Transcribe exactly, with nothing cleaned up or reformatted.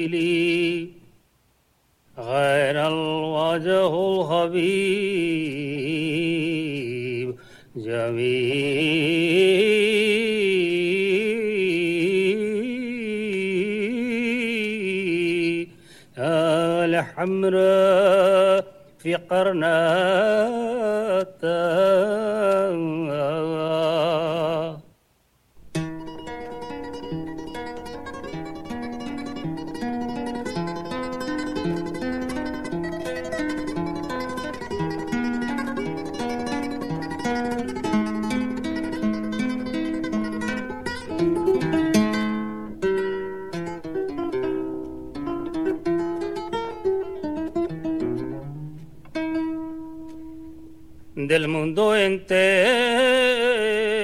لي غير الوجه الحبيب جميل الحمراء في قرناتها. Del mundo entero